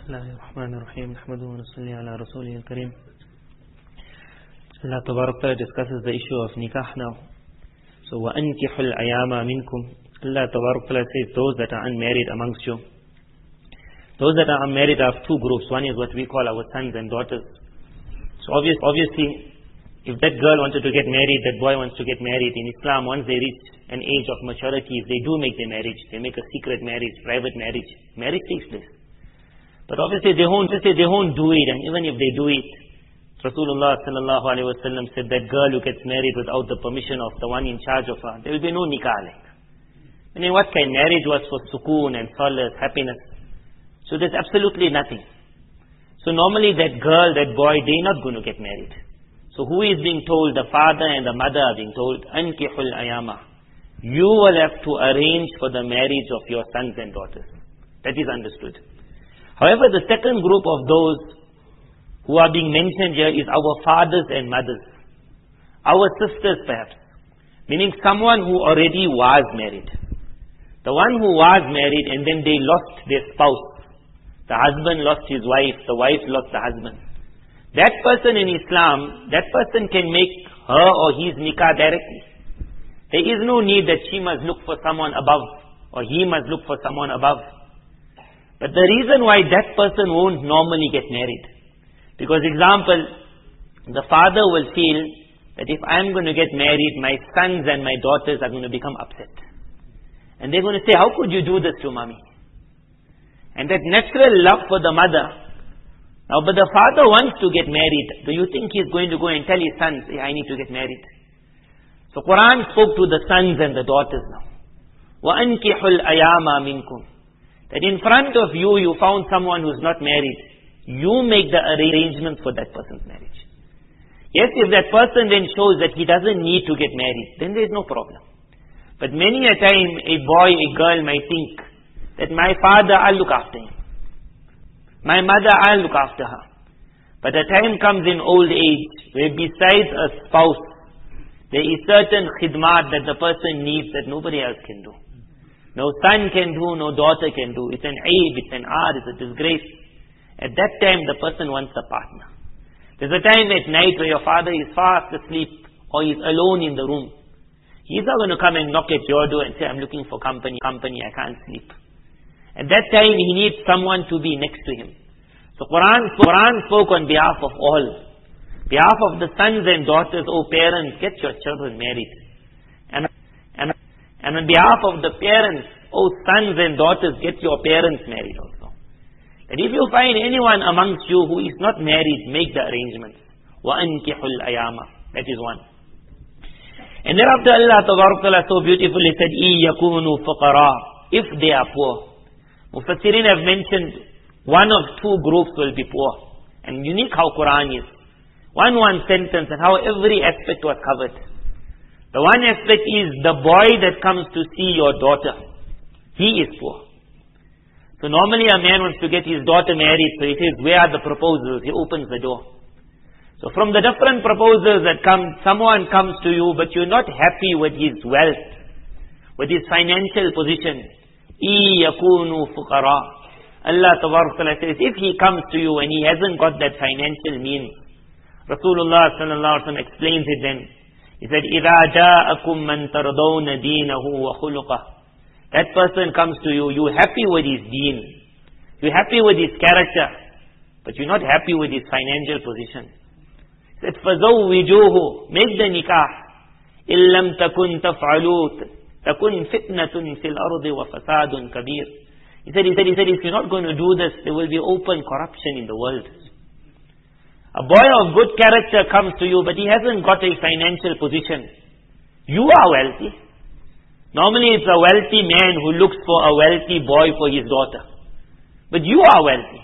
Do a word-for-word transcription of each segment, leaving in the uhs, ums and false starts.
Bismillahirrahmanirrahim. Nahmaduhu wa nusalli ala Rasulihil Kareem. Allah Tabarak Ta'ala discusses the issue of nikah now. So, وَأَنْكِحُ الْأَيَامَ مِنْكُمْ. Allah Tabarak Ta'ala says those that are unmarried amongst you. Those that are unmarried are two groups. One is what we call our sons and daughters. So obvious, obviously, if that girl wanted to get married, that boy wants to get married, in Islam, once they reach an age of maturity, if they do make their marriage, they make a secret marriage, private marriage, marriage takes place. But obviously they won't, just say they won't do it, and even if they do it, Rasulullah sallallahu alaihi wasallam said that girl who gets married without the permission of the one in charge of her, there will be no nikah. I mean, what kind? Marriage was for sukoon and solace, happiness. So there's absolutely nothing. So normally that girl, that boy, they're not going to get married. So who is being told? The father and the mother are being told, Ankihul ayama. You will have to arrange for the marriage of your sons and daughters. That is understood. However, the second group of those who are being mentioned here is our fathers and mothers. Our sisters perhaps. Meaning someone who already was married. The one who was married and then they lost their spouse. The husband lost his wife, the wife lost the husband. That person in Islam, that person can make her or his nikah directly. There is no need that she must look for someone above or he must look for someone above. But the reason why that person won't normally get married, because example, the father will feel that if I'm going to get married, my sons and my daughters are going to become upset. And they're going to say, how could you do this to mommy? And that natural love for the mother. Now, but the father wants to get married. Do you think he's going to go and tell his sons, hey, I need to get married? So Quran spoke to the sons and the daughters now. وَأَنْكِحُ الْأَيَامَ مِنْكُمْ. That in front of you, you found someone who's not married. You make the arrangements for that person's marriage. Yes, if that person then shows that he doesn't need to get married, then there's no problem. But many a time, a boy, a girl might think that my father, I'll look after him. My mother, I'll look after her. But a time comes in old age, where besides a spouse, there is certain khidmat that the person needs that nobody else can do. No son can do, no daughter can do. It's an aib, it's an ar, it's a disgrace. At that time, the person wants a partner. There's a time at night where your father is fast asleep or he's alone in the room. He's not going to come and knock at your door and say, I'm looking for company, company, I can't sleep. At that time, he needs someone to be next to him. So Quran, Quran spoke on behalf of all. Behalf of the sons and daughters, oh parents, get your children married. And, and, and on behalf of the parents, oh sons and daughters, get your parents married also. And if you find anyone amongst you who is not married, make the arrangements. وَأَنْكِحُ الْأَيَامَ. That is one. And thereafter Allah Ta'ala so beautifully said, إِي يَكُونُوا فُقَرَاء. If they are poor. Mufassirin have mentioned one of two groups will be poor. And unique how Quran is. One one sentence and how every aspect was covered. The one aspect is the boy that comes to see your daughter. He is poor. So normally a man wants to get his daughter married, so he says, where are the proposals? He opens the door. So from the different proposals that come, someone comes to you, but you're not happy with his wealth, with his financial position. إِي يَكُونُوا فُقَرَاء. Allah Ta'ala says, if he comes to you and he hasn't got that financial means, Rasulullah sallallahu alaihi wasallam explains it then. He said, إِذَا جَاءَكُمْ مَنْ تَرْضَوْنَ دِينَهُ وَخُلُقَهُ. That person comes to you, you're happy with his deen, you're happy with his character, but you're not happy with his financial position. He said, فَزَوِّجُوهُ. Make the nikah. إِلَّمْ تَكُنْ تَفْعَلُوتَ تَكُنْ فِتْنَةٌ فِي الْأَرْضِ وَفَسَادٌ كَبِيرٌ. He said, he said, he said, if you're not going to do this, there will be open corruption in the world. A boy of good character comes to you, but he hasn't got a financial position. You are wealthy. Normally it's a wealthy man who looks for a wealthy boy for his daughter. But you are wealthy.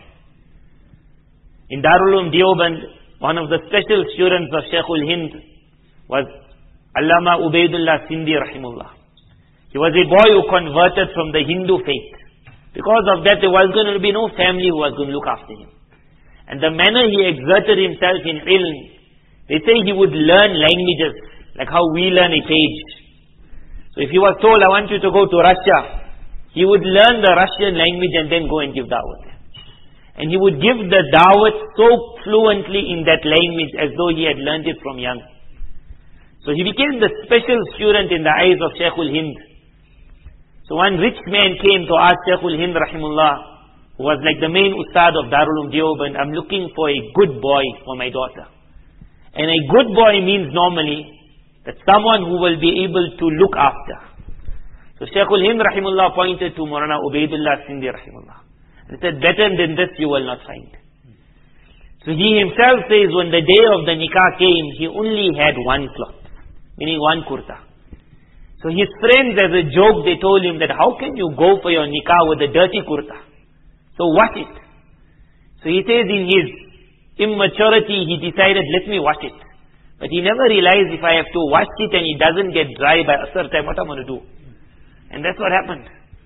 In Darul Uloom Deoband, one of the special students of Shaykhul Hind was Allama Ubaidullah Sindhi Rahimullah. He was a boy who converted from the Hindu faith. Because of that, there was going to be no family who was going to look after him. And the manner he exerted himself in ilm, they say he would learn languages, like how we learn a page. So if he was told, I want you to go to Russia, he would learn the Russian language and then go and give da'wah. And he would give the da'wat so fluently in that language as though he had learned it from young. So he became the special student in the eyes of Shaykhul Hind. So one rich man came to ask Shaykhul Hind rahimullah, who was like the main ustad of Darul Uloom Deoband, I'm looking for a good boy for my daughter. And a good boy means normally that someone who will be able to look after. So Shaykhul Hind rahimullah pointed to Maulana Ubaidullah Sindhi rahimullah. He said, better than this you will not find. So he himself says, when the day of the nikah came, he only had one cloth, meaning one kurta. So his friends, as a joke, they told him that how can you go for your nikah with a dirty kurta? So wash it. So he says in his immaturity, he decided, let me wash it. But he never realized if I have to wash it and it doesn't get dry by a certain time, what I'm going to do? And that's what happened.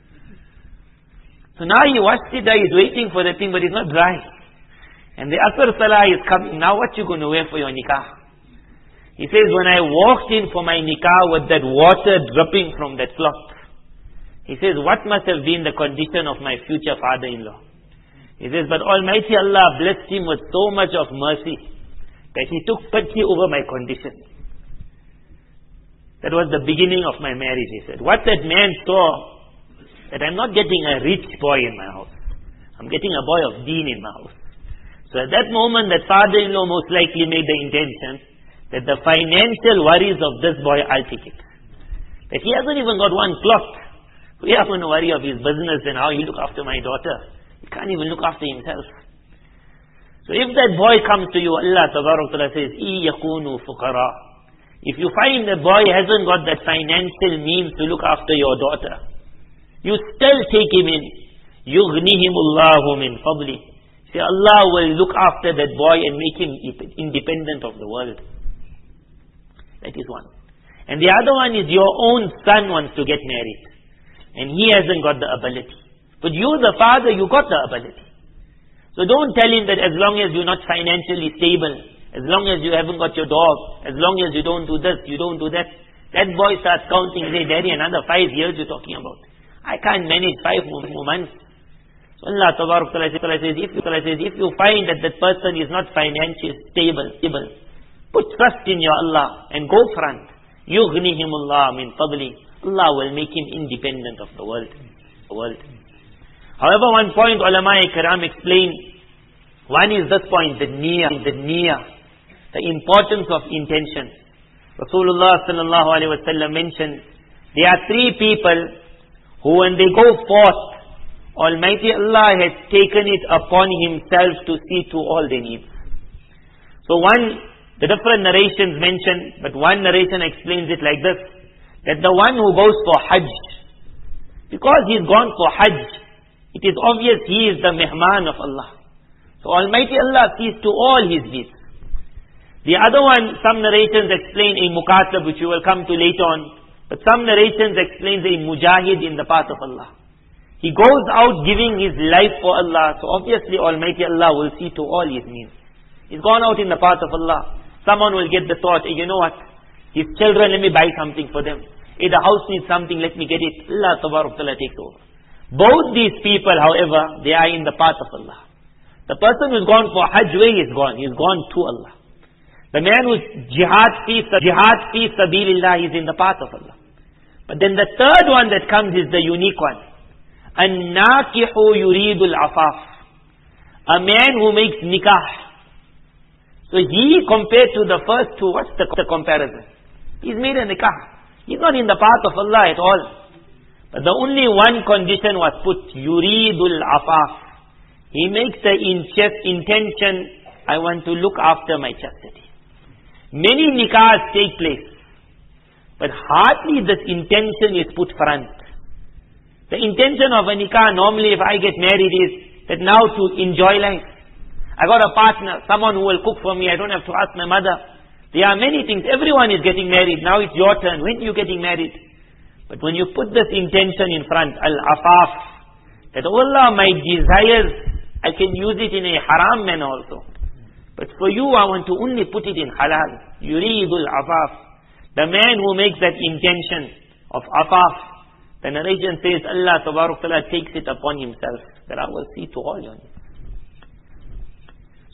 So now he washed it, he's waiting for the thing, but it's not dry. And the Asr Salah is coming. Now what you going to wear for your nikah? He says, when I walked in for my nikah with that water dripping from that cloth, he says, what must have been the condition of my future father-in-law? He says, but Almighty Allah blessed him with so much of mercy that he took pity over my condition. That was the beginning of my marriage, he said. What that man saw, that I'm not getting a rich boy in my house. I'm getting a boy of deen in my house. So at that moment, that father-in-law most likely made the intention that the financial worries of this boy, I'll take it. That he hasn't even got one cloth. We are going to worry of his business and how he look after my daughter. He can't even look after himself. So if that boy comes to you, Allah Tabarak Ta'ala says, إِي يَكُونُوا فُقَرَاء. If you find the boy hasn't got that financial means to look after your daughter, you still take him in. يُغْنِهِمُ اللَّهُ مِنْ فَضْلِهِ. Say, Allah will look after that boy and make him independent of the world. That is one. And the other one is your own son wants to get married. And he hasn't got the ability. But you, the father, you got the ability. So don't tell him that as long as you're not financially stable, as long as you haven't got your dog, as long as you don't do this, you don't do that. That boy starts counting, say, Daddy, another five years you're talking about. I can't manage five more months. So Allah Tabarak Ta'ala says, if, says, if you find that that person is not financially stable, stable, put trust in your Allah and go front. يُغْنِهِمُ اللَّهُ مِنْ فَضْلِهِ. Allah will make him independent of the world. The world. However, one point ulama kiram explain, one is this point, the niyyah, the niyyah, the importance of intention. Rasulullah sallallahu alaihi wasallam mentioned, there are three people who when they go forth, Almighty Allah has taken it upon Himself to see to all their needs. So one, the different narrations mention, but one narration explains it like this, that the one who goes for Hajj, because he's gone for Hajj, it is obvious he is the mehman of Allah. So Almighty Allah sees to all his needs. The other one, some narrations explain a mukatab, which we will come to later on. But some narrations explains a mujahid in the path of Allah. He goes out giving his life for Allah, so obviously Almighty Allah will see to all his needs. He's gone out in the path of Allah. Someone will get the thought, hey, you know what? His children, let me buy something for them. Hey, the house needs something, let me get it. Allah Tabarak Ta'ala takes over. Both these people, however, they are in the path of Allah. The person who's gone for Hajj, where he's gone? He's gone to Allah. The man who's jihad fi, jihad fi sabilillah is in the path of Allah. But then the third one that comes is the unique one. An-nakihu yuridul afaf. A man who makes nikah. So he, compared to the first two, what's the, the comparison? He's made a nikah. He's not in the path of Allah at all. But the only one condition was put, yuridul afaf. He makes the intention, I want to look after my chastity. Many nikahs take place, but hardly this intention is put front. The intention of a nikah, normally if I get married, is that now to enjoy life. I got a partner, someone who will cook for me, I don't have to ask my mother. There are many things, everyone is getting married, now it's your turn, when are you getting married? But when you put this intention in front, al-afaf, that Allah, my desires, I can use it in a haram manner also. But for you, I want to only put it in halal. Yuridul afaf. The man who makes that intention of afaf, the narration says, Allah Tabarak Ta'ala takes it upon Himself, that I will see to all your needs.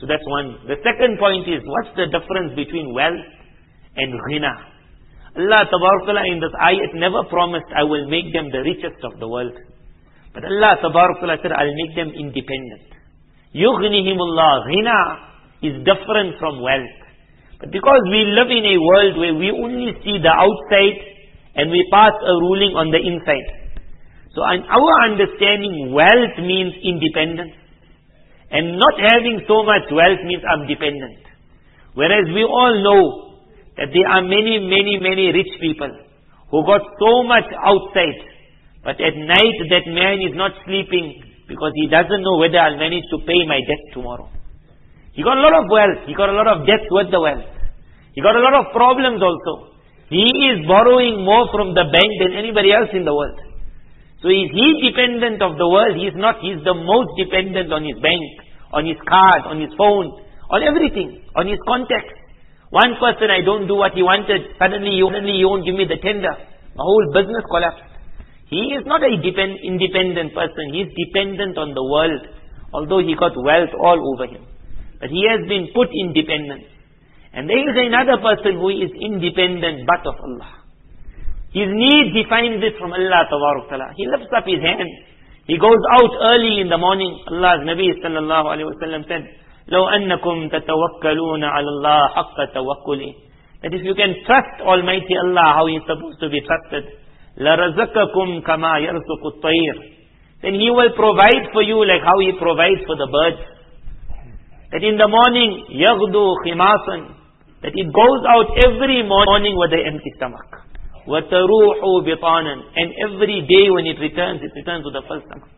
So that's one. The second point is, what's the difference between wealth and ghina? Allah Tabarakala in this ayat never promised, I will make them the richest of the world. But Allah Tabarakala said, I'll make them independent. Yughnihimullah. Ghina is different from wealth. But because we live in a world where we only see the outside and we pass a ruling on the inside. So in our understanding, wealth means independence. And not having so much wealth means I'm dependent. Whereas we all know that there are many, many, many rich people who got so much outside, but at night that man is not sleeping because he doesn't know whether I'll manage to pay my debt tomorrow. He got a lot of wealth, he got a lot of debts with the wealth. He got a lot of problems also. He is borrowing more from the bank than anybody else in the world. So is he dependent of the world? He is not. He is the most dependent on his bank, on his card, on his phone, on everything, on his contacts. One person, I don't do what he wanted, suddenly you, suddenly you won't give me the tender. The whole business collapsed. He is not a depend, independent person. He is dependent on the world, although he got wealth all over him. But he has been put in dependence. And there is another person who is independent but of Allah. His needs, he finds it from Allah Taala. He lifts up his hand. He goes out early in the morning. Allah's Nabi sallallahu alayhi wa sallam said, لو أنكم تتوكلون على الله حق توكله. That if you can trust Almighty Allah how He is supposed to be trusted, لرزقكم كما يرزق الطير. Then He will provide for you like how He provides for the birds. That in the morning, يغدو خماصا. That it goes out every morning with an empty stomach. وتروح بطانا. And every day when it returns, it returns with a full stomach.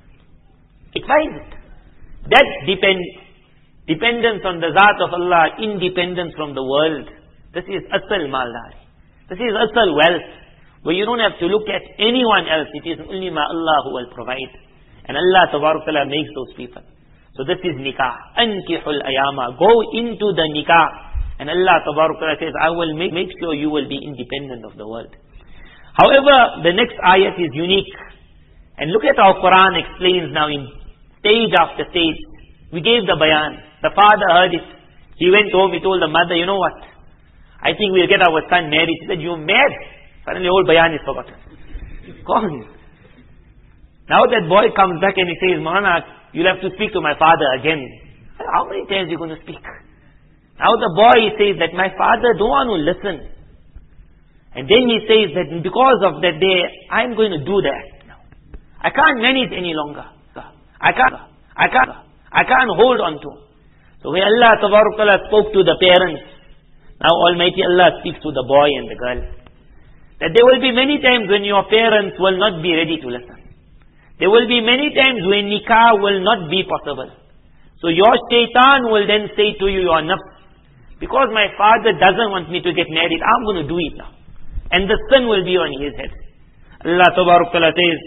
It finds it. That depends. Dependence on the Zat of Allah, independence from the world. This is asal maldari. This is asal wealth. Where you don't have to look at anyone else. It is only ma Allah who will provide. And Allah Tabarakala makes those people. So this is nikah. Ankihul ayama. Go into the nikah. And Allah Tabarakala says, I will make, make sure you will be independent of the world. However, the next ayat is unique. And look at how Quran explains now in stage after stage. We gave the bayan. The father heard it. He went home, he told the mother, you know what? I think we'll get our son married. She said, you mad? Suddenly all bayan is forgotten. Gone. Now that boy comes back and he says, Mana, you'll have to speak to my father again. How many times are you going to speak? Now the boy says that my father don't want to listen. And then he says that because of that day, I'm going to do that. No. I can't manage any longer. I can't. I can't. I can't hold on to. So when Allah Tabarakala spoke to the parents, now Almighty Allah speaks to the boy and the girl. That there will be many times when your parents will not be ready to listen. There will be many times when nikah will not be possible. So your shaitan will then say to you, your nafs, because my father doesn't want me to get married, I'm going to do it now. And the sin will be on his head. Allah Tabarakala says,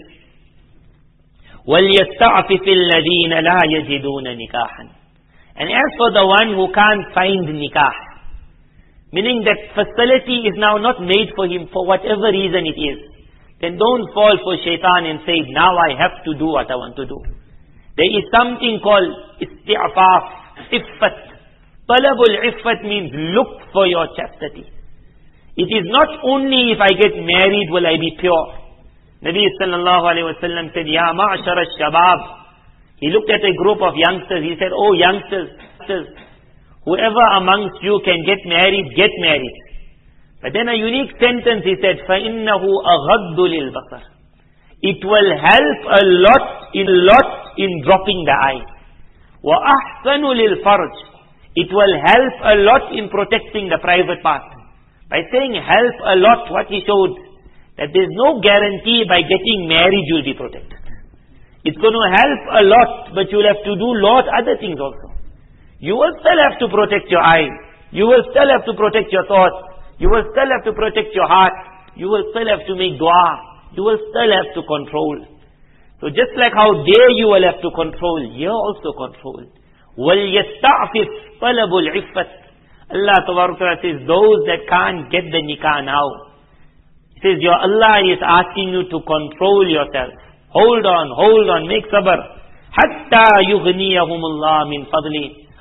وَلْيَسْتَعْفِفِ الَّذِينَ لَا يَجِدُونَ نِكَاحًا. And as for the one who can't find nikah, meaning that facility is now not made for him for whatever reason it is, then don't fall for shaitan and say, now I have to do what I want to do. There is something called isti'afaf, iffat. Talabul iffat means look for your chastity. It is not only if I get married will I be pure. Nabi sallallahu alayhi wa sallam said, Ya ma'ashar al-shabab. He looked at a group of youngsters. He said, oh youngsters, whoever amongst you can get married, get married. But then a unique sentence he said, فَإِنَّهُ أَغَضُّ لِلْبَصَرِ. It will help a lot, in lot in dropping the eye. وَأَحْسَنُ لِلْفَرْجِ. It will help a lot in protecting the private part. By saying help a lot, what he showed, that there is no guarantee by getting married you will be protected. It's going to help a lot, but you will have to do lot other things also. You will still have to protect your eye. You will still have to protect your thoughts. You will still have to protect your heart. You will still have to make dua. You will still have to control. So just like how there you will have to control, here also control. وَلْيَسْتَعْفِفْ طَلَبُ الْعِفَّةِ. Allah Tabarakala says, those that can't get the nikah now, He says, your Allah is asking you to control yourself. Hold on, hold on, make sabr. Hatta yughniyahum Allah min fadli.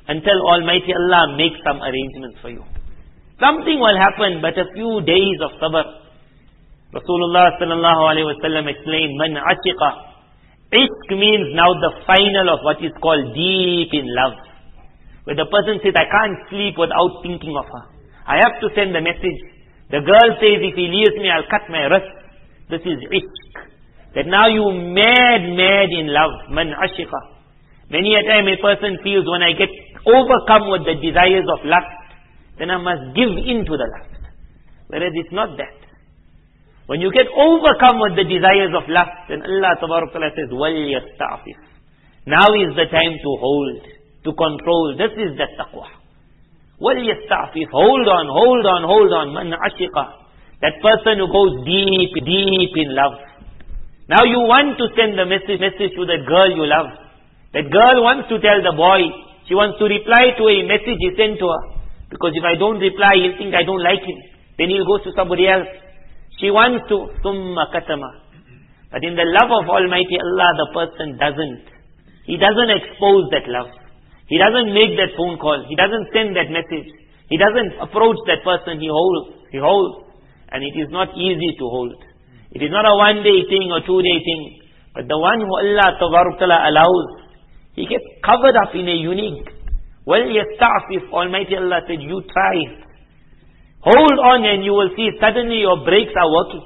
until Almighty Allah makes some arrangements for you. Something will happen, but a few days of sabr. Rasulullah sallallahu alayhi wa sallam explained, Man ashiqa. Ishq means now the final of what is called deep in love. Where the person says, I can't sleep without thinking of her. I have to send a message. The girl says, if he leaves me, I'll cut my wrist. This is ishq. That now you mad, mad in love. Man ashiqa. Many a time a person feels, when I get overcome with the desires of lust, then I must give in to the lust. Whereas it's not that. When you get overcome with the desires of lust, then Allah Ta'ala says, وَلْيَسْتَعْفِفْ. Now is the time to hold, to control. This is the taqwa. وَلْيَسْتَعْفِفْ. Hold on, hold on, hold on. Man ashiqa. That person who goes deep, deep in love. Now you want to send the message, message to that girl you love. That girl wants to tell the boy, she wants to reply to a message he sent to her. Because if I don't reply, he'll think I don't like him. Then he'll go to somebody else. She wants to, summa katama. But in the love of Almighty Allah, the person doesn't. He doesn't expose that love. He doesn't make that phone call. He doesn't send that message. He doesn't approach that person. He holds. He holds. And it is not easy to hold. It is not a one-day thing or two-day thing. But the one who Allah Ta'ala allows, he gets covered up in a unique. Well, yasta'fif, Almighty Allah said, you try it. Hold on and you will see suddenly your brakes are working.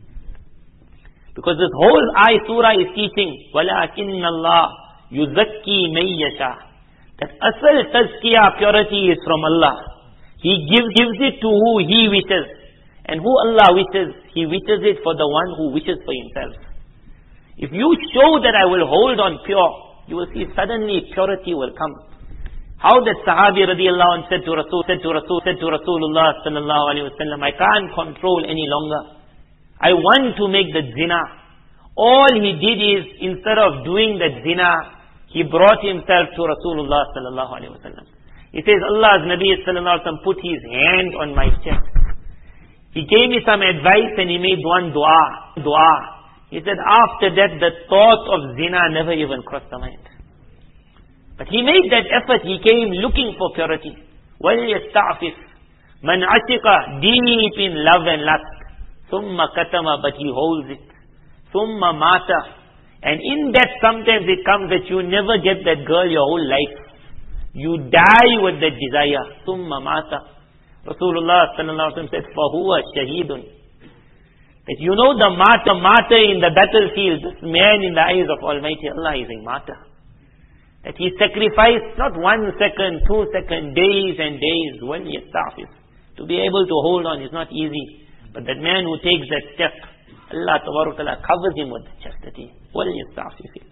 Because this whole ayah surah is teaching, وَلَكِنَّ اللَّهِ يُزَكِّي مَن يَشَاءُ. That asal tazkiyah, purity is from Allah. He gives, gives it to who He wishes. And who Allah wishes, He wishes it for the one who wishes for himself. If you show that I will hold on pure, you will see suddenly purity will come. How that Sahabi radiallahu anh said to Rasul, said to Rasul, said to Rasulullah sallallahu alayhi wa sallam, I can't control any longer. I want to make the zina. All he did is, instead of doing the zina, he brought himself to Rasulullah sallallahu alayhi wa sallam. He says, Allah's Nabi sallallahu alayhi wa sallam put his hand on my chest. He gave me some advice and he made one dua. Dua. He said, after that, the thought of zina never even crossed the mind. But he made that effort. He came looking for purity. وَلْيَسْتَعْفِفْ. مَنْ عَشِقَ. Deep in love and lust. ثُمَّ كَتَمَ. But he holds it. ثُمَّ مَاتَ. And in that sometimes it comes that you never get that girl your whole life. You die with that desire. ثُمَّ مَاتَ. Rasulullah sallallahu alaihi wasallam said, فَهُوَ شَهِيدٌ. That you know the martyr, martyr in the battlefield, this man in the eyes of Almighty Allah is a martyr. That he sacrificed not one second, two seconds, days and days, when he starts. To be able to hold on is not easy. But that man who takes that step, Allah Ta'ala covers him with chastity. When he starts.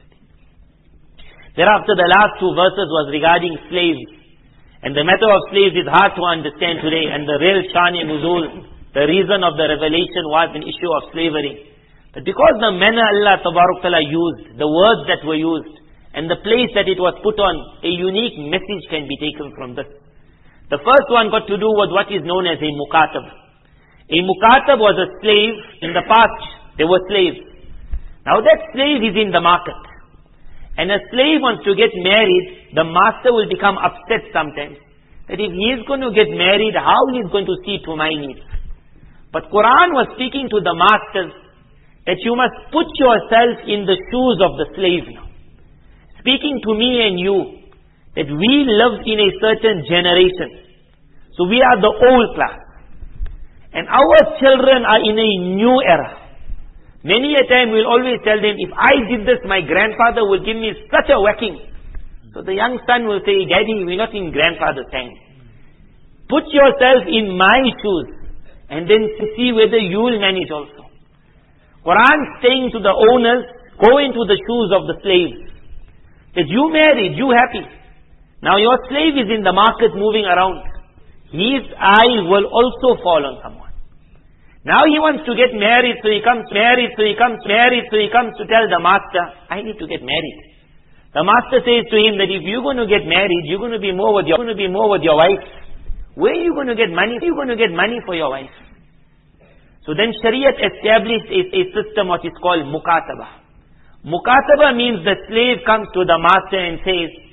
Thereafter the last two verses was regarding slaves. And the matter of slaves is hard to understand today. And the real Shani Nuzul, the reason of the revelation was an issue of slavery. But because the manner Allah Ta'ala used, the words that were used, and the place that it was put on, a unique message can be taken from this. The first one got to do with what is known as a mukatab. A mukatab was a slave. In the past, there were slaves. Now that slave is in the market. And a slave wants to get married, the master will become upset sometimes. That if he is going to get married, how he is going to see to my needs. But Quran was speaking to the masters that you must put yourself in the shoes of the slave now. Speaking to me and you, that we lived in a certain generation. So we are the old class. And our children are in a new era. Many a time we'll always tell them, if I did this, my grandfather will give me such a whacking. So the young son will say, Daddy, we're not in grandfather's time. Put yourself in my shoes and then see whether you will manage also. Quran saying to the owners, go into the shoes of the slaves. That you married, you happy. Now your slave is in the market moving around. His eye will also fall on someone. Now he wants to get married, so he comes married, so he comes married, so he comes to tell the master, I need to get married. The master says to him that if you're going to get married, you're going to be more with your, going to be more with your wife. Where are you going to get money? Where are you going to get money for your wife? So then Shariat established a, a system what is called mukataba. Mukataba means the slave comes to the master and says,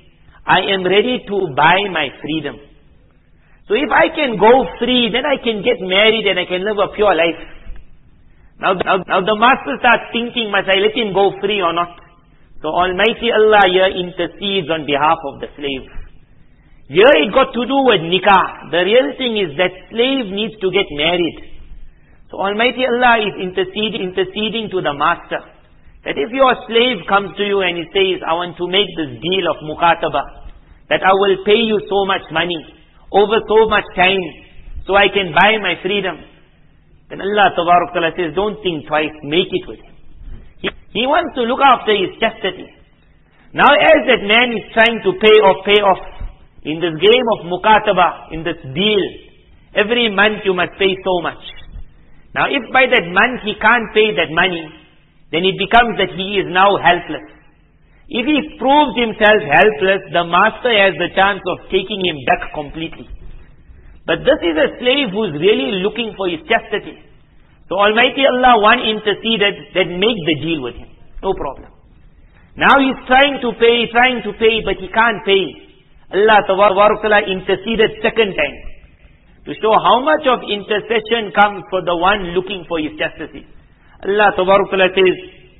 I am ready to buy my freedom. So if I can go free, then I can get married and I can live a pure life. Now, now, now the master starts thinking, must I let him go free or not? So Almighty Allah here intercedes on behalf of the slave. Here it got to do with nikah. The real thing is that slave needs to get married. So Almighty Allah is interceding, interceding to the master. That if your slave comes to you and he says, I want to make this deal of mukataba, that I will pay you so much money, over so much time, so I can buy my freedom, then Allah Tabarak Ta'ala says, don't think twice, make it with him. He, he wants to look after his chastity. Now as that man is trying to pay off, pay off, in this game of mukataba, in this deal, every month you must pay so much. Now if by that month he can't pay that money, then it becomes that he is now helpless. If he proves himself helpless, the master has the chance of taking him back completely. But this is a slave who is really looking for his chastity. So Almighty Allah, one interceded, that make the deal with him. No problem. Now he's trying to pay, trying to pay, but he can't pay. Allah Ta'ala interceded second time, to show how much of intercession comes for the one looking for his chastity. Allah Ta'ala says,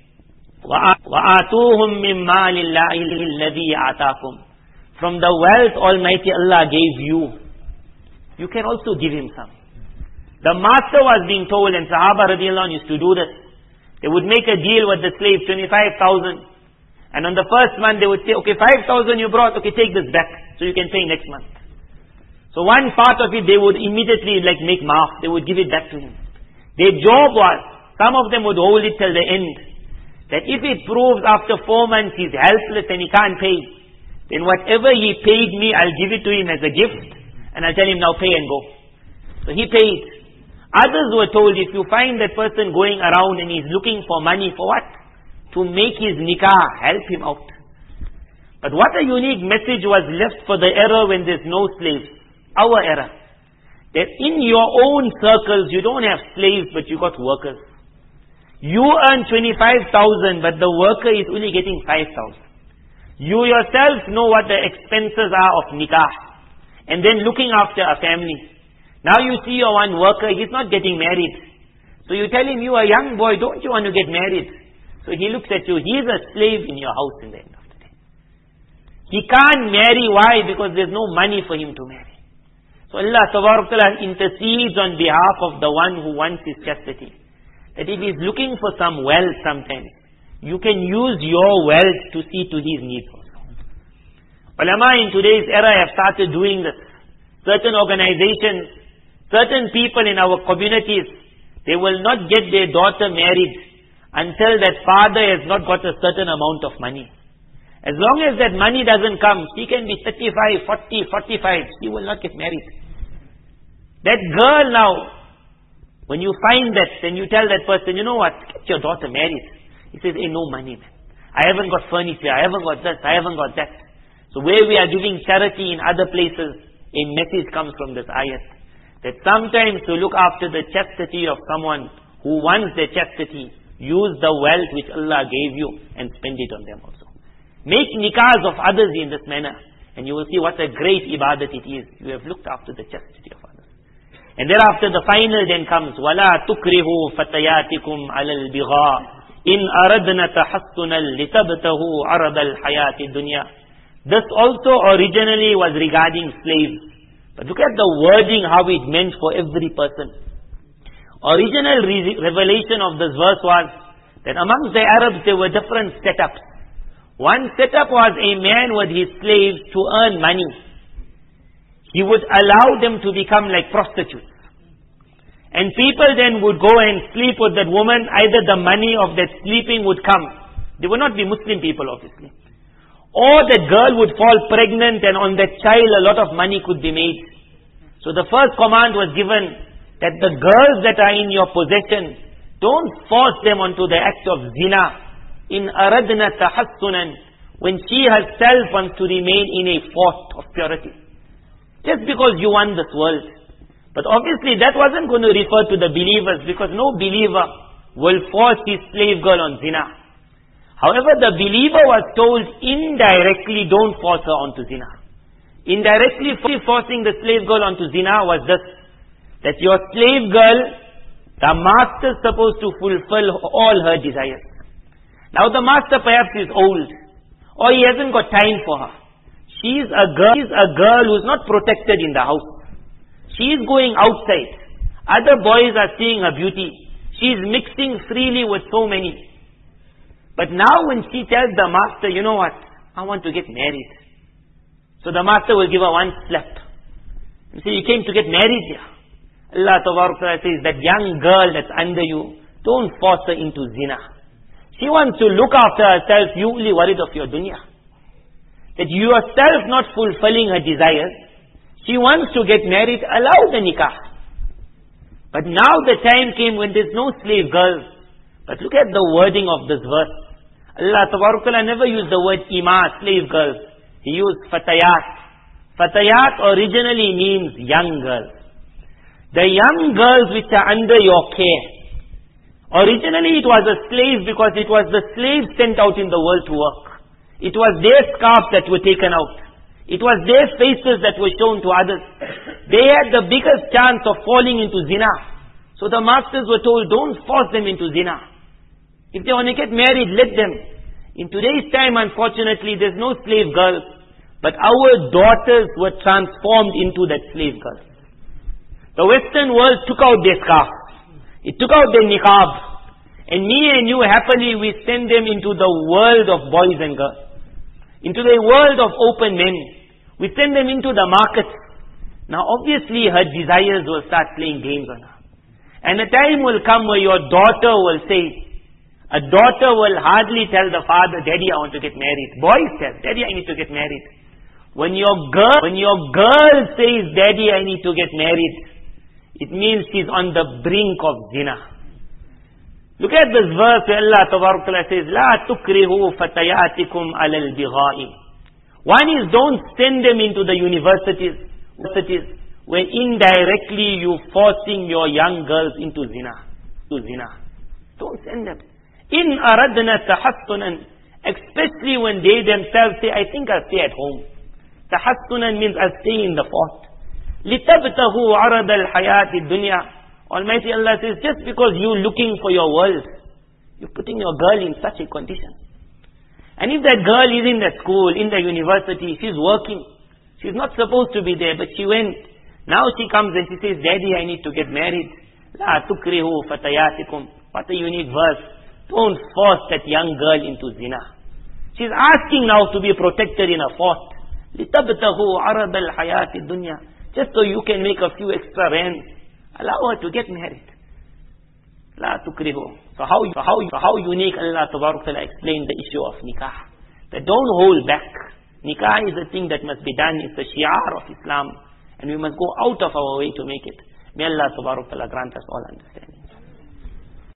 وَآتُوهُمْ مِنْ مَالِ اللَّهِ الَّذِي آتَاكُمْ. From the wealth Almighty Allah gave you, you can also give him some. The master was being told, and Sahaba radiallahu anhu used to do this. They would make a deal with the slave, twenty-five thousand. And on the first month they would say, okay, five thousand you brought, okay, take this back, so you can pay next month. So one part of it they would immediately like make maaf, they would give it back to him. Their job was, some of them would hold it till the end, that if it proves after four months he's helpless and he can't pay, then whatever he paid me, I'll give it to him as a gift, and I'll tell him now pay and go. So he paid. Others were told, if you find that person going around and he's looking for money, for what? To make his nikah, help him out. But what a unique message was left for the era when there's no slaves. Our era. That in your own circles, you don't have slaves, but you got workers. You earn twenty-five thousand, but the worker is only getting five thousand. You yourself know what the expenses are of nikah. And then looking after a family. Now you see your one worker, he's not getting married. So you tell him, you are a young boy, don't you want to get married? So he looks at you, he's a slave in your house in the end of the day. He can't marry, why? Because there's no money for him to marry. So Allah Ta'ala intercedes on behalf of the one who wants his chastity. That if he's looking for some wealth sometimes, you can use your wealth to see to his needs also. Ulama in today's era have started doing this. Certain organizations, certain people in our communities, they will not get their daughter married until that father has not got a certain amount of money. As long as that money doesn't come, she can be thirty-five, forty, forty-five, she will not get married. That girl now, when you find that, then you tell that person, you know what, get your daughter married. He says, hey, no money, man. I haven't got furniture, I haven't got this, I haven't got that. So where we are giving charity in other places, a message comes from this ayat. That sometimes to look after the chastity of someone who wants their chastity, use the wealth which Allah gave you and spend it on them also. Make nikahs of others in this manner, and you will see what a great ibadat it is. You have looked after the chastity of others. And thereafter the final then comes, وَلَا تُكْرِهُوا فَتَيَاتِكُمْ عَلَى الْبِغَاءِ إِنْ أَرَدْنَا تَحَسُّنًا لِتَبْتَهُوا عَرَضَ الْحَيَاةِ الدُّنْيَا. This also originally was regarding slaves. But look at the wording, how it meant for every person. Original re revelation of this verse was that amongst the Arabs there were different setups. One setup was a man with his slaves to earn money. He would allow them to become like prostitutes. And people then would go and sleep with that woman. Either the money of that sleeping would come. They would not be Muslim people, obviously. Or the girl would fall pregnant, and on that child a lot of money could be made. So the first command was given that the girls that are in your possession, don't force them onto the act of zina. In aradna tahassunan, when she herself wants to remain in a fort of purity. Just because you want this world. But obviously that wasn't going to refer to the believers, because no believer will force his slave girl on zina. However, the believer was told indirectly, don't force her onto zina. Indirectly forcing the slave girl onto zina was this, that your slave girl, the master is supposed to fulfill all her desires. Now the master perhaps is old, or he hasn't got time for her. She is a girl, she is a girl who is not protected in the house. She is going outside. Other boys are seeing her beauty. She is mixing freely with so many. But now when she tells the master, you know what, I want to get married. So the master will give her one slap. You see, you came to get married here. Allah Ta'ala says, that young girl that's under you, don't force her into zina. She wants to look after herself, you only worried of your dunya. That you yourself not fulfilling her desires. She wants to get married, allow the nikah. But now the time came when there's no slave girls. But look at the wording of this verse. Allah Ta'ala never used the word ima, slave girls. He used fatayat. Fatayat originally means young girls. The young girls which are under your care. Originally it was a slave because it was the slaves sent out in the world to work. It was their scarves that were taken out. It was their faces that were shown to others. They had the biggest chance of falling into zina. So the masters were told, don't force them into zina. If they want to get married, let them. In today's time, unfortunately, there's no slave girls. But our daughters were transformed into that slave girls. The Western world took out their scarf. It took out their niqab. And me and you, happily, we send them into the world of boys and girls. Into the world of open men. We send them into the market. Now obviously her desires will start playing games on her. And a time will come where your daughter will say, a daughter will hardly tell the father, Daddy, I want to get married. Boys tell, Daddy, I need to get married. When your girl, when your girl says, Daddy, I need to get married, it means she's on the brink of zina. Look at this verse where Allah Ta'ala says, La tukrihu fatayatikum alal bigha'i. One is, don't send them into the universities, universities where indirectly you forcing your young girls into zina. To zina. Don't send them. In aradna tahassunan, especially when they themselves say, I think I'll stay at home. Tahassunan means I'll stay in the fort. لِتَبْتَهُ عَرَضَ الْحَيَاةِ الدُّنْيَا. Almighty Allah says, just because you're looking for your world, you're putting your girl in such a condition. And if that girl is in the school, in the university, she's working, she's not supposed to be there, but she went. Now she comes and she says, Daddy, I need to get married. لَا تُكْرِهُ فَتَيَاتِكُمْ. What a unique verse. Don't force that young girl into zina. She's asking now to be protected in a fort. لِتَبْتَهُ عَرَضَ الْحَيَاةِ الدُّنْيَا. Just so you can make a few extra rands. Allow her to get married. La tukrihu. So how, so how, so how unique Allah Ta'ala explained the issue of nikah. That don't hold back. Nikah is a thing that must be done. It's the shi'ar of Islam. And we must go out of our way to make it. May Allah Ta'ala grant us all understanding.